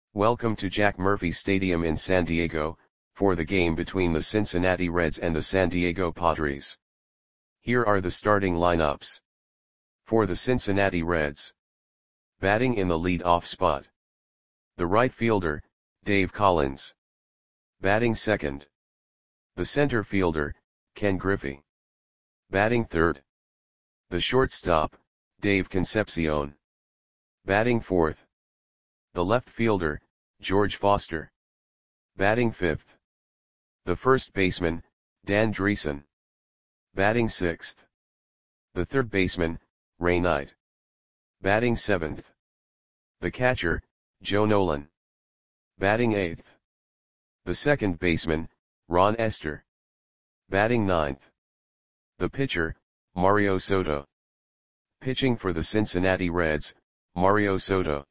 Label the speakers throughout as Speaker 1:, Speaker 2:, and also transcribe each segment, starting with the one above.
Speaker 1: Welcome to Jack Murphy Stadium in San Diego, for the game between the Cincinnati Reds and the San Diego Padres. Here are the starting lineups. For the Cincinnati Reds. Batting in the lead-off spot. The right fielder, Dave Collins. Batting second. The center fielder, Ken Griffey. Batting third. The shortstop, Dave Concepcion. Batting fourth. The left fielder, George Foster. Batting fifth. The first baseman, Dan Driessen. Batting sixth. The third baseman, Ray Knight. Batting seventh. The catcher, Joe Nolan. Batting eighth. The second baseman, Ron Estes. Batting ninth. The pitcher, Mario Soto. Pitching for the Cincinnati Reds, Mario Soto.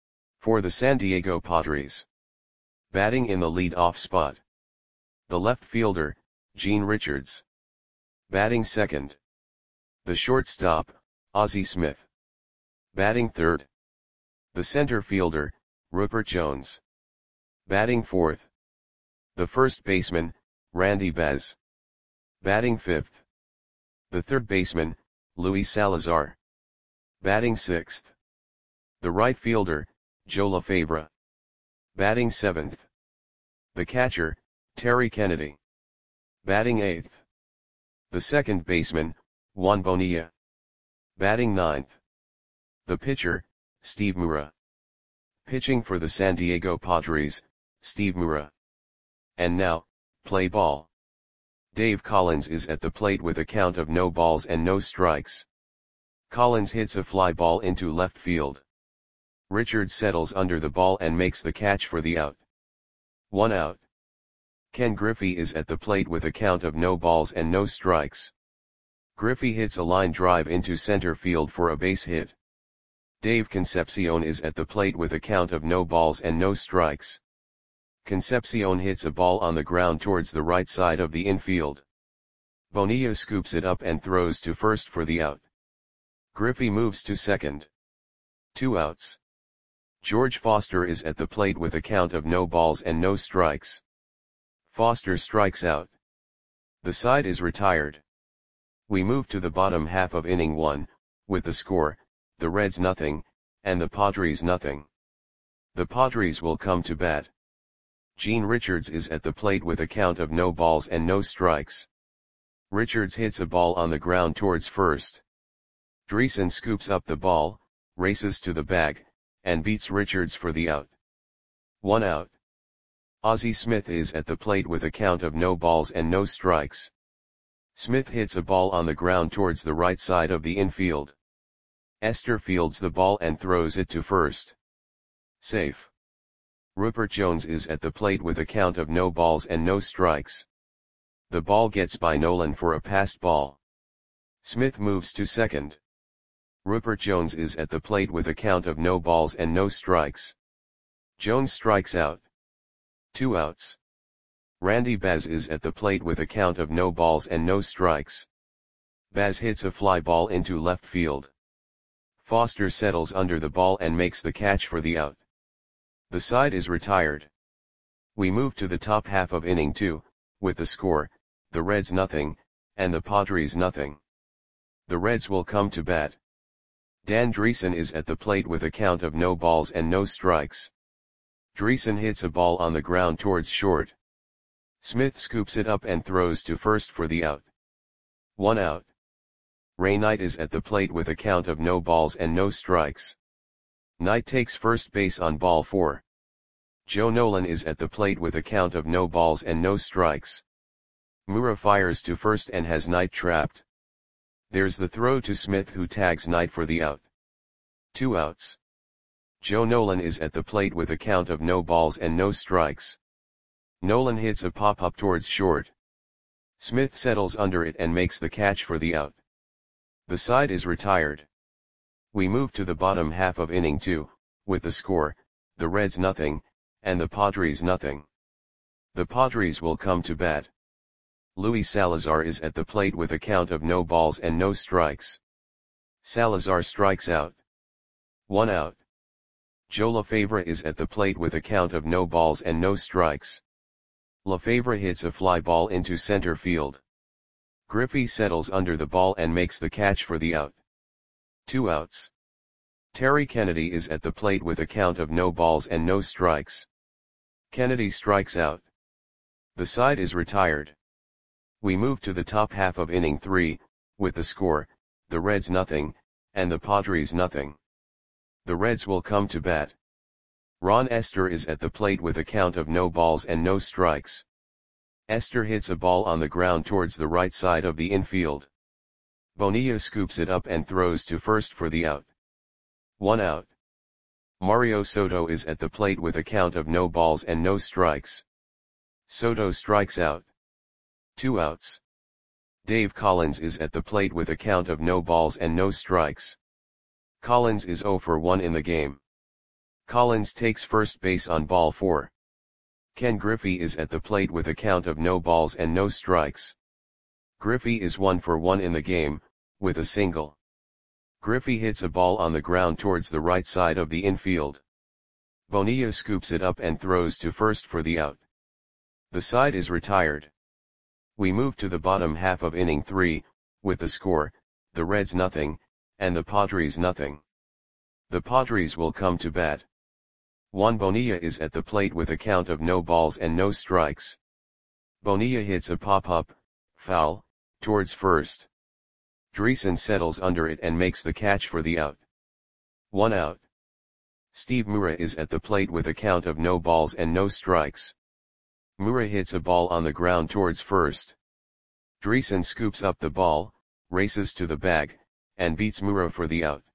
Speaker 1: For the San Diego Padres. Batting in the lead-off spot. The left fielder, Gene Richards. Batting second. The shortstop, Ozzie Smith. Batting third. The center fielder, Rupert Jones. Batting fourth. The first baseman, Randy Baz. Batting fifth. The third baseman, Luis Salazar. Batting sixth. The right fielder, Joe LaFavra. Batting seventh. The catcher, Terry Kennedy. Batting eighth. The second baseman, Juan Bonilla. Batting ninth. The pitcher, Steve Mura. Pitching for the San Diego Padres, Steve Mura. And now, play ball. Dave Collins is at the plate with a count of no balls and no strikes. Collins hits a fly ball into left field. Richards settles under the ball and makes the catch for the out. 1 out. Ken Griffey is at the plate with a count of no balls and no strikes. Griffey hits a line drive into center field for a base hit. Dave Concepcion is at the plate with a count of no balls and no strikes. Concepcion hits a ball on the ground towards the right side of the infield. Bonilla scoops it up and throws to first for the out. Griffey moves to second. 2 outs. George Foster is at the plate with a count of no balls and no strikes. Foster strikes out. The side is retired. We move to the bottom half of inning 1, with the score, the Reds nothing, and the Padres nothing. The Padres will come to bat. Gene Richards is at the plate with a count of no balls and no strikes. Richards hits a ball on the ground towards first. Driessen scoops up the ball, races to the bag, and beats Richards for the out. 1 out. Ozzie Smith is at the plate with a count of no balls and no strikes. Smith hits a ball on the ground towards the right side of the infield. Estes fields the ball and throws it to first. Safe. Rupert Jones is at the plate with a count of no balls and no strikes. The ball gets by Nolan for a passed ball. Smith moves to second. Rupert Jones is at the plate with a count of no balls and no strikes. Jones strikes out. 2 outs. Randy Baz is at the plate with a count of no balls and no strikes. Baz hits a fly ball into left field. Foster settles under the ball and makes the catch for the out. The side is retired. We move to the top half of inning 2, with the score, the Reds nothing, and the Padres nothing. The Reds will come to bat. Dan Driessen is at the plate with a count of no balls and no strikes. Driessen hits a ball on the ground towards short. Smith scoops it up and throws to first for the out. 1 out. Ray Knight is at the plate with a count of no balls and no strikes. Knight takes first base on ball 4. Joe Nolan is at the plate with a count of no balls and no strikes. Mura fires to first and has Knight trapped. There's the throw to Smith, who tags Knight for the out. 2 outs. Joe Nolan is at the plate with a count of no balls and no strikes. Nolan hits a pop-up towards short. Smith settles under it and makes the catch for the out. The side is retired. We move to the bottom half of inning 2, with the score, the Reds nothing, and the Padres nothing. The Padres will come to bat. Luis Salazar is at the plate with a count of no balls and no strikes. Salazar strikes out. 1 out. Joe Lefevre is at the plate with a count of no balls and no strikes. Lefevre hits a fly ball into center field. Griffey settles under the ball and makes the catch for the out. 2 outs. Terry Kennedy is at the plate with a count of no balls and no strikes. Kennedy strikes out. The side is retired. We move to the top half of inning 3, with the score, the Reds nothing, and the Padres nothing. The Reds will come to bat. Ron Estes is at the plate with a count of no balls and no strikes. Estes hits a ball on the ground towards the right side of the infield. Bonilla scoops it up and throws to first for the out. 1 out. Mario Soto is at the plate with a count of no balls and no strikes. Soto strikes out. 2 outs. Dave Collins is at the plate with a count of no balls and no strikes. Collins is 0 for 1 in the game. Collins takes first base on ball 4. Ken Griffey is at the plate with a count of no balls and no strikes. Griffey is 1 for 1 in the game, with a single. Griffey hits a ball on the ground towards the right side of the infield. Bonilla scoops it up and throws to first for the out. The side is retired. We move to the bottom half of inning 3, with the score, the Reds nothing, and the Padres nothing. The Padres will come to bat. Juan Bonilla is at the plate with a count of no balls and no strikes. Bonilla hits a pop-up, foul, towards first. Dreesen settles under it and makes the catch for the out. 1 out. Steve Mura is at the plate with a count of no balls and no strikes. Mura hits a ball on the ground towards first. Dreesen scoops up the ball, races to the bag, and beats Mura for the out.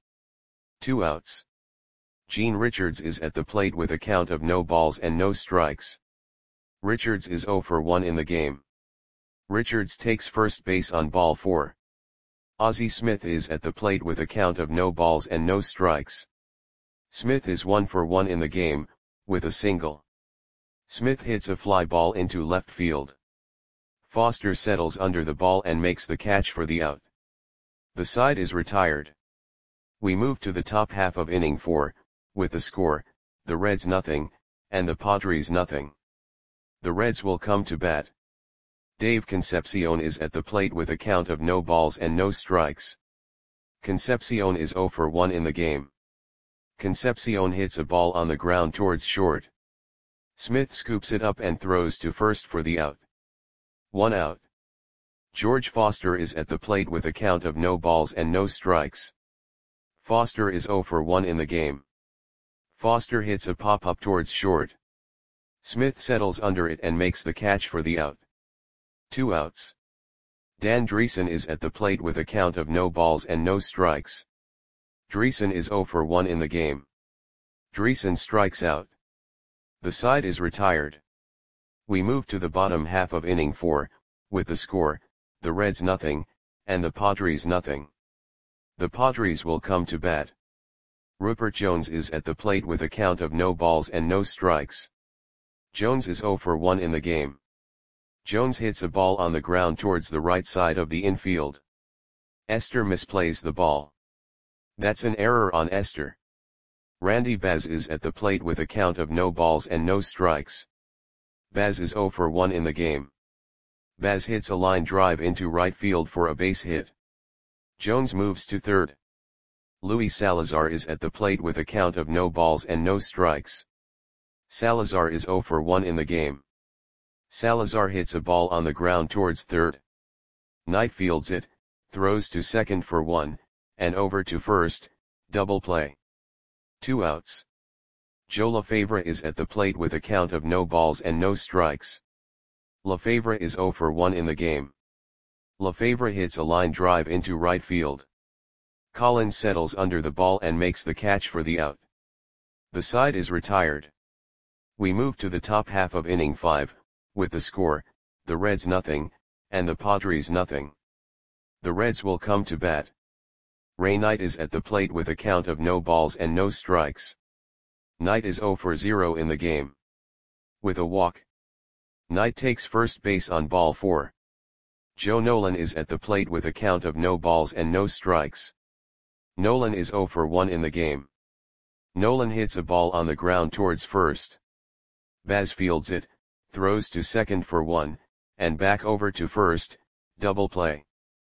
Speaker 1: 2 outs. Gene Richards is at the plate with a count of no balls and no strikes. Richards is 0 for 1 in the game. Richards takes first base on ball 4. Ozzie Smith is at the plate with a count of no balls and no strikes. Smith is 1 for 1 in the game, with a single. Smith hits a fly ball into left field. Foster settles under the ball and makes the catch for the out. The side is retired. We move to the top half of inning 4, with the score, the Reds nothing, and the Padres nothing. The Reds will come to bat. Dave Concepcion is at the plate with a count of no balls and no strikes. Concepcion is 0 for 1 in the game. Concepcion hits a ball on the ground towards short. Smith scoops it up and throws to first for the out. 1 out. George Foster is at the plate with a count of no balls and no strikes. Foster is 0 for 1 in the game. Foster hits a pop-up towards short. Smith settles under it and makes the catch for the out. 2 outs. Dan Dreesen is at the plate with a count of no balls and no strikes. Dreesen is 0 for 1 in the game. Dreesen strikes out. The side is retired. We move to the bottom half of inning 4, with the score, the Reds nothing, and the Padres nothing. The Padres will come to bat. Rupert Jones is at the plate with a count of no balls and no strikes. Jones is 0 for 1 in the game. Jones hits a ball on the ground towards the right side of the infield. Estes misplays the ball. That's an error on Estes. Randy Baz is at the plate with a count of no balls and no strikes. Baz is 0 for 1 in the game. Baz hits a line drive into right field for a base hit. Jones moves to third. Luis Salazar is at the plate with a count of no balls and no strikes. Salazar is 0 for 1 in the game. Salazar hits a ball on the ground towards third. Knight fields it, throws to second for 1, and over to first, double play. 2 outs. Joe Lefevre is at the plate with a count of no balls and no strikes. Lefevre is 0 for 1 in the game. Lefevre hits a line drive into right field. Collins settles under the ball and makes the catch for the out. The side is retired. We move to the top half of inning 5, with the score, the Reds nothing, and the Padres nothing. The Reds will come to bat. Ray Knight is at the plate with a count of no balls and no strikes. Knight is 0 for 0 in the game. With a walk. Knight takes first base on ball 4. Joe Nolan is at the plate with a count of no balls and no strikes. Nolan is 0 for 1 in the game. Nolan hits a ball on the ground towards first. Baz fields it, throws to second for 1, and back over to first, double play.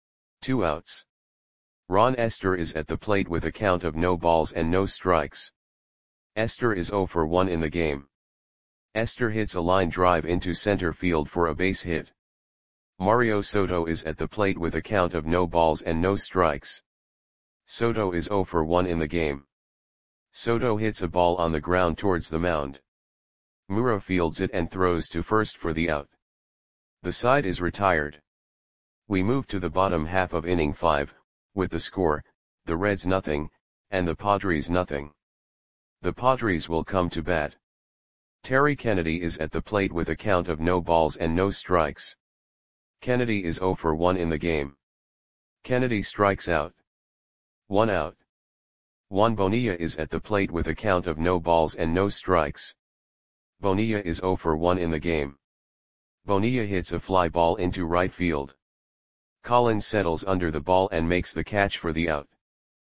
Speaker 1: 2 outs. Ron Esther is at the plate with a count of no balls and no strikes. Esther is 0 for 1 in the game. Esther hits a line drive into center field for a base hit. Mario Soto is at the plate with a count of no balls and no strikes. Soto is 0 for 1 in the game. Soto hits a ball on the ground towards the mound. Mura fields it and throws to first for the out. The side is retired. We move to the bottom half of inning 5, with the score, the Reds nothing, and the Padres nothing. The Padres will come to bat. Terry Kennedy is at the plate with a count of no balls and no strikes. Kennedy is 0 for 1 in the game. Kennedy strikes out. 1 out. Juan Bonilla is at the plate with a count of no balls and no strikes. Bonilla is 0 for 1 in the game. Bonilla hits a fly ball into right field. Collins settles under the ball and makes the catch for the out.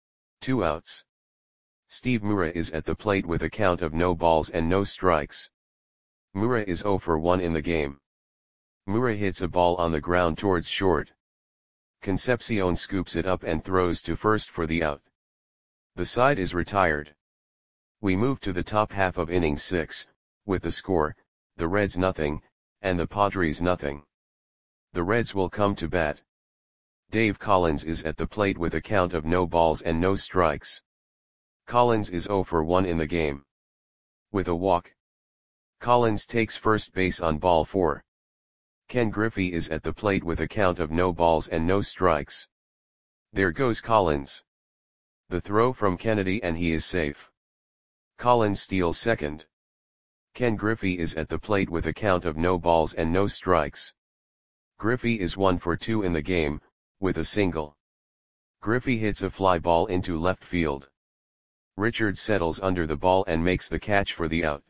Speaker 1: 2 outs. Steve Mura is at the plate with a count of no balls and no strikes. Mura is 0 for 1 in the game. Mura hits a ball on the ground towards short. Concepcion scoops it up and throws to first for the out. The side is retired. We move to the top half of inning 6, with the score, the Reds nothing, and the Padres nothing. The Reds will come to bat. Dave Collins is at the plate with a count of no balls and no strikes. Collins is 0 for 1 in the game. With a walk. Collins takes first base on ball 4. Ken Griffey is at the plate with a count of no balls and no strikes. There goes Collins. The throw from Kennedy and he is safe. Collins steals second. Ken Griffey is at the plate with a count of no balls and no strikes. Griffey is 1 for 2 in the game, with a single. Griffey hits a fly ball into left field. Richards settles under the ball and makes the catch for the out.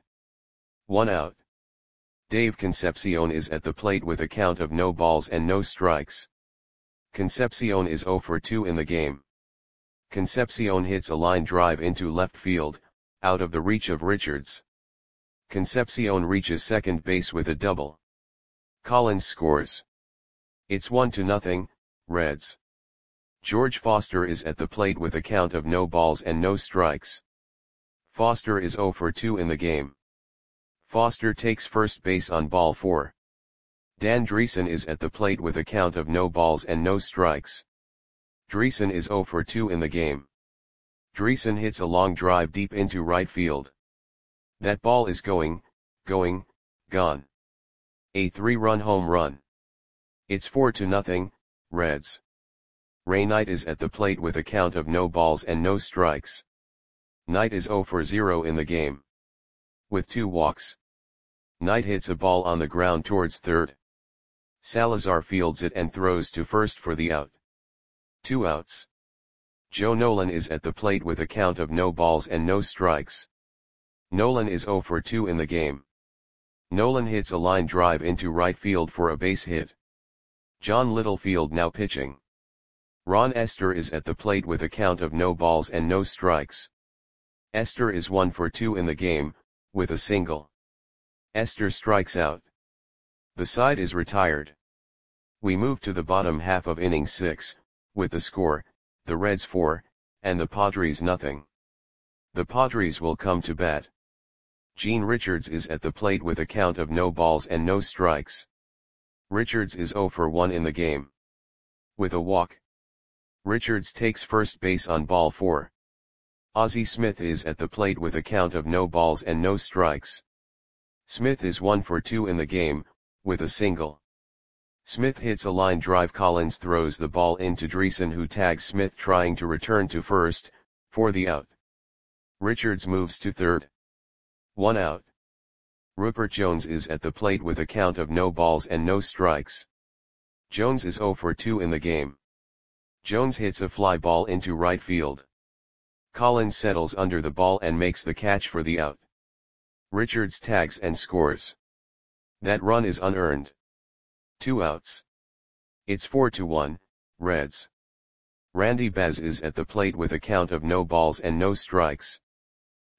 Speaker 1: 1 out. Dave Concepcion is at the plate with a count of no balls and no strikes. Concepcion is 0 for 2 in the game. Concepcion hits a line drive into left field, out of the reach of Richards. Concepcion reaches second base with a double. Collins scores. It's 1-0, Reds. George Foster is at the plate with a count of no balls and no strikes. Foster is 0 for 2 in the game. Foster takes first base on ball 4. Dan Dreesen is at the plate with a count of no balls and no strikes. Dreesen is 0 for 2 in the game. Dreesen hits a long drive deep into right field. That ball is gone. A 3-run home run. It's 4-0, Reds. Ray Knight is at the plate with a count of no balls and no strikes. Knight is 0 for 0 in the game. With 2 walks. Knight hits a ball on the ground towards third. Salazar fields it and throws to first for the out. 2 outs. Joe Nolan is at the plate with a count of no balls and no strikes. Nolan is 0 for 2 in the game. Nolan hits a line drive into right field for a base hit. John Littlefield now pitching. Ron Esther is at the plate with a count of no balls and no strikes. Esther is 1 for 2 in the game, with a single. Esther strikes out. The side is retired. We move to the bottom half of inning 6, with the score, the Reds 4, and the Padres nothing. The Padres will come to bat. Gene Richards is at the plate with a count of no balls and no strikes. Richards is 0 for 1 in the game. With a walk. Richards takes first base on ball 4. Ozzie Smith is at the plate with a count of no balls and no strikes. Smith is 1 for 2 in the game, with a single. Smith hits a line drive. Collins throws the ball into Dreesen, who tags Smith trying to return to first, for the out. Richards moves to third. 1 out. Rupert Jones is at the plate with a count of no balls and no strikes. Jones is 0 for 2 in the game. Jones hits a fly ball into right field. Collins settles under the ball and makes the catch for the out. Richards tags and scores. That run is unearned. 2 outs. It's 4-1, Reds. Randy Baz is at the plate with a count of no balls and no strikes.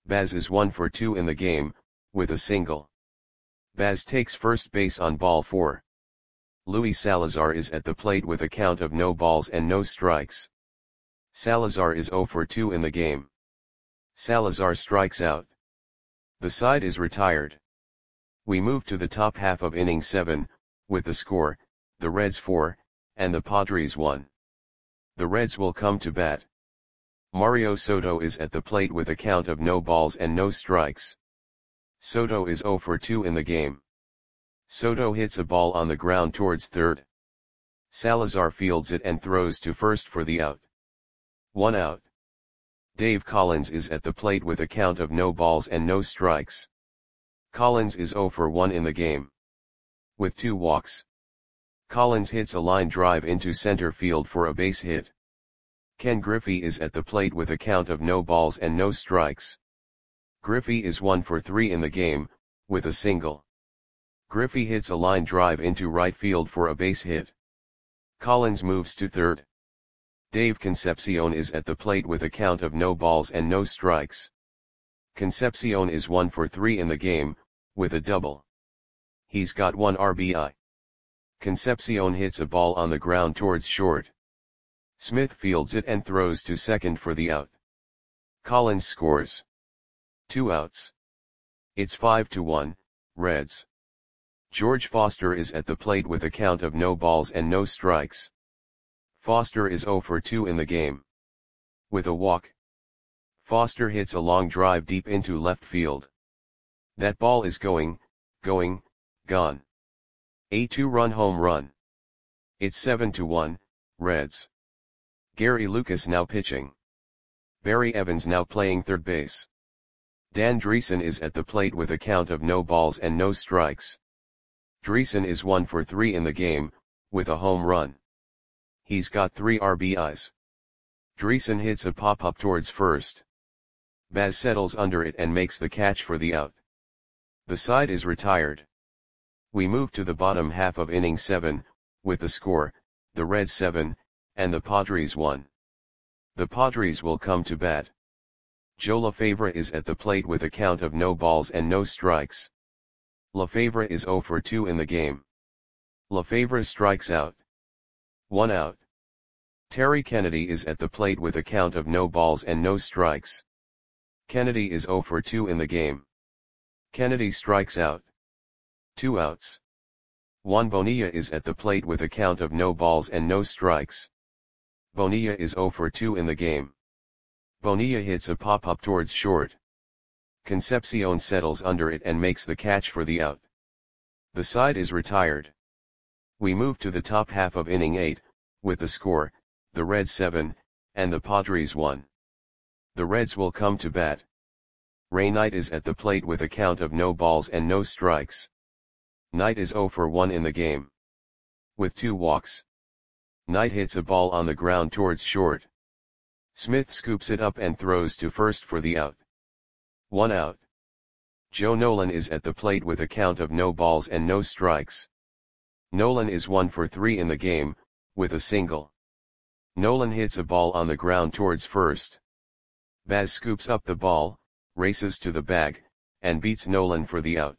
Speaker 1: Baz is 1 for 2 in the game, with a single. Baz takes first base on ball 4. Luis Salazar is at the plate with a count of no balls and no strikes. Salazar is 0 for 2 in the game. Salazar strikes out. The side is retired. We move to the top half of inning 7, with the score, the Reds 4, and the Padres 1. The Reds will come to bat. Mario Soto is at the plate with a count of no balls and no strikes. Soto is 0 for 2 in the game. Soto hits a ball on the ground towards third. Salazar fields it and throws to first for the out. 1 out. Dave Collins is at the plate with a count of no balls and no strikes. Collins is 0 for 1 in the game. With 2 walks. Collins hits a line drive into center field for a base hit. Ken Griffey is at the plate with a count of no balls and no strikes. Griffey is 1 for 3 in the game, with a single. Griffey hits a line drive into right field for a base hit. Collins moves to third. Dave Concepcion is at the plate with a count of no balls and no strikes. Concepcion is 1 for 3 in the game, with a double. He's got 1 RBI. Concepcion hits a ball on the ground towards short. Smith fields it and throws to second for the out. Collins scores. 2 outs. It's 5-1, Reds. George Foster is at the plate with a count of no balls and no strikes. Foster is 0 for 2 in the game. With a walk. Foster hits a long drive deep into left field. That ball is gone. A 2-run home run. It's 7-1, Reds. Gary Lucas now pitching. Barry Evans now playing third base. Dan Dreesen is at the plate with a count of no balls and no strikes. Dreesen is 1 for 3 in the game, with a home run. He's got 3 RBIs. Dreesen hits a pop-up towards first. Baz settles under it and makes the catch for the out. The side is retired. We move to the bottom half of inning 7, with the score, the Reds 7, and the Padres 1. The Padres will come to bat. Joe LaFavre is at the plate with a count of no balls and no strikes. LaFavre is 0 for 2 in the game. LaFavre strikes out. 1 out. Terry Kennedy is at the plate with a count of no balls and no strikes. Kennedy is 0 for 2 in the game. Kennedy strikes out. 2 outs. Juan Bonilla is at the plate with a count of no balls and no strikes. Bonilla is 0 for 2 in the game. Bonilla hits a pop-up towards short. Concepcion settles under it and makes the catch for the out. The side is retired. We move to the top half of inning 8, with the score, the Reds 7, and the Padres 1. The Reds will come to bat. Ray Knight is at the plate with a count of no balls and no strikes. Knight is 0 for 1 in the game. With 2 walks. Knight hits a ball on the ground towards short. Smith scoops it up and throws to first for the out. 1 out. Joe Nolan is at the plate with a count of no balls and no strikes. Nolan is 1 for 3 in the game, with a single. Nolan hits a ball on the ground towards first. Baz scoops up the ball, races to the bag, and beats Nolan for the out.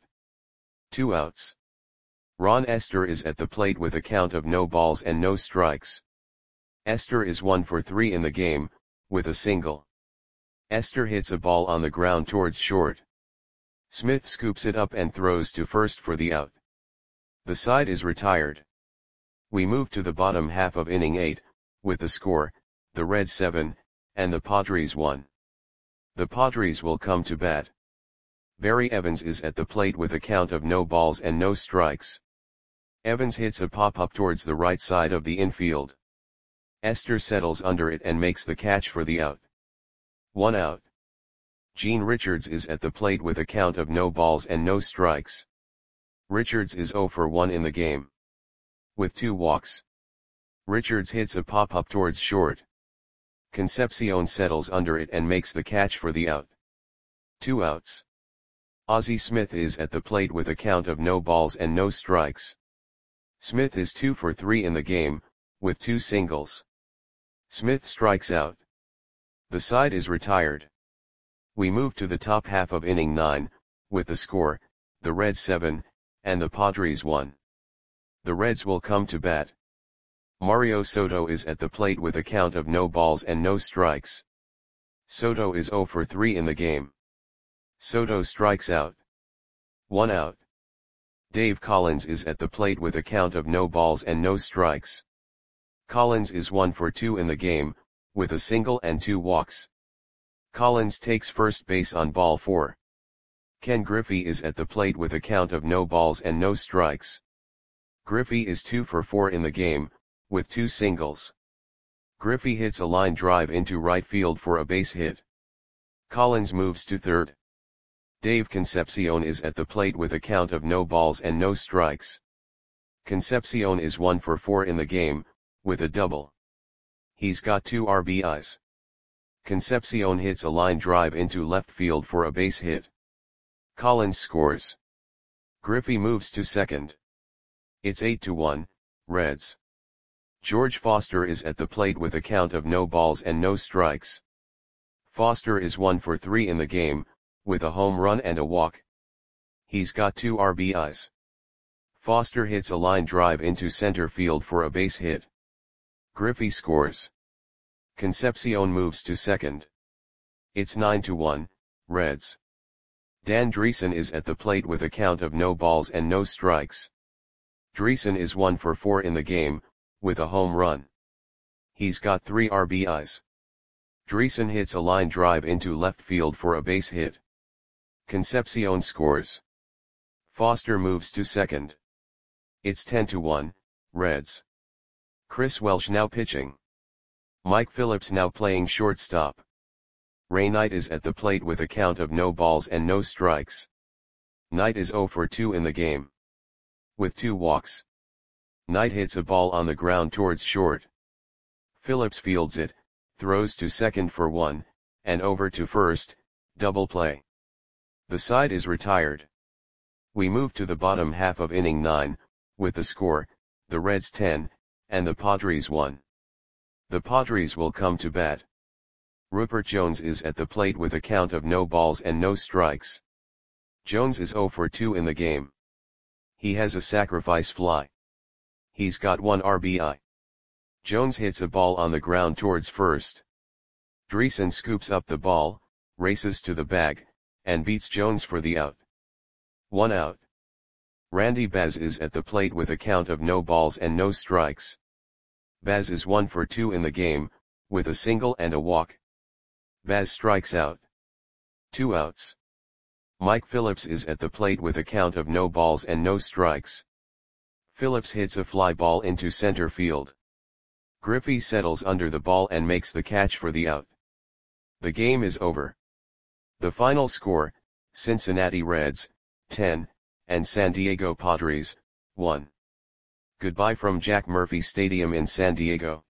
Speaker 1: 2 outs. Ron Esther is at the plate with a count of no balls and no strikes. Esther is 1 for 3 in the game, with a single. Esther hits a ball on the ground towards short. Smith scoops it up and throws to first for the out. The side is retired. We move to the bottom half of inning 8, with the score, the Reds 7, and the Padres 1. The Padres will come to bat. Barry Evans is at the plate with a count of no balls and no strikes. Evans hits a pop-up towards the right side of the infield. Esther settles under it and makes the catch for the out. 1 out. Gene Richards is at the plate with a count of no balls and no strikes. Richards is 0 for 1 in the game. With 2 walks. Richards hits a pop-up towards short. Concepcion settles under it and makes the catch for the out. 2 outs. Ozzie Smith is at the plate with a count of no balls and no strikes. Smith is 2 for 3 in the game, with 2 singles. Smith strikes out. The side is retired. We move to the top half of inning 9, with the score, the Reds 7, and the Padres 1. The Reds will come to bat. Mario Soto is at the plate with a count of no balls and no strikes. Soto is 0 for 3 in the game. Soto strikes out. 1 out. Dave Collins is at the plate with a count of no balls and no strikes. Collins is 1 for 2 in the game, with a single and 2 walks. Collins takes first base on ball 4. Ken Griffey is at the plate with a count of no balls and no strikes. Griffey is 2 for 4 in the game, with 2 singles. Griffey hits a line drive into right field for a base hit. Collins moves to third. Dave Concepcion is at the plate with a count of no balls and no strikes. Concepcion is 1 for 4 in the game, with a double. He's got 2 RBIs. Concepcion hits a line drive into left field for a base hit. Collins scores. Griffey moves to second. It's 8-1, Reds. George Foster is at the plate with a count of no balls and no strikes. Foster is 1 for 3 in the game, with a home run and a walk. He's got 2 RBIs. Foster hits a line drive into center field for a base hit. Griffey scores. Concepcion moves to second. It's 9-1, Reds. Dan Dreesen is at the plate with a count of no balls and no strikes. Dreesen is 1 for 4 in the game, with a home run. He's got 3 RBIs. Dreesen hits a line drive into left field for a base hit. Concepcion scores. Foster moves to second. It's 10-1, Reds. Chris Welsh now pitching. Mike Phillips now playing shortstop. Ray Knight is at the plate with a count of no balls and no strikes. Knight is 0 for 2 in the game. With 2 walks. Knight hits a ball on the ground towards short. Phillips fields it, throws to second for 1, and over to first, double play. The side is retired. We move to the bottom half of inning 9, with the score, the Reds 10, and the Padres 1. The Padres will come to bat. Rupert Jones is at the plate with a count of no balls and no strikes. Jones is 0 for 2 in the game. He has a sacrifice fly. He's got 1 RBI. Jones hits a ball on the ground towards first. Dreesen scoops up the ball, races to the bag, and beats Jones for the out. 1 out. Randy Baz is at the plate with a count of no balls and no strikes. Baz is 1 for 2 in the game, with a single and a walk. Baz strikes out. 2 outs. Mike Phillips is at the plate with a count of no balls and no strikes. Phillips hits a fly ball into center field. Griffey settles under the ball and makes the catch for the out. The game is over. The final score, Cincinnati Reds, 10, and San Diego Padres, 1. Goodbye from Jack Murphy Stadium in San Diego.